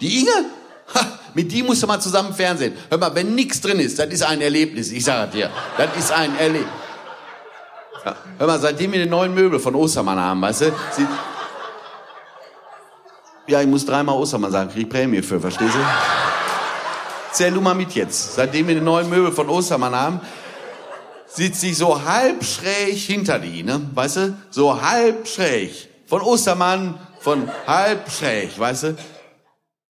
Die Inge? Ha, mit die musst du mal zusammen Fernsehen. Hör mal, wenn nichts drin ist, das ist ein Erlebnis. Ich sage dir, das ist ein Erlebnis. Ja, hör mal, seitdem wir den neuen Möbel von Ostermann haben, weißt du? Ja, ich muss 3-mal Ostermann sagen, krieg Prämie für, verstehst du? Zähl du mal mit jetzt. Seitdem wir den neuen Möbel von Ostermann haben, sitzt sie so halb schräg hinter die, ne? Weißt du? So halb schräg. Von Ostermann, von halb schräg, weißt du?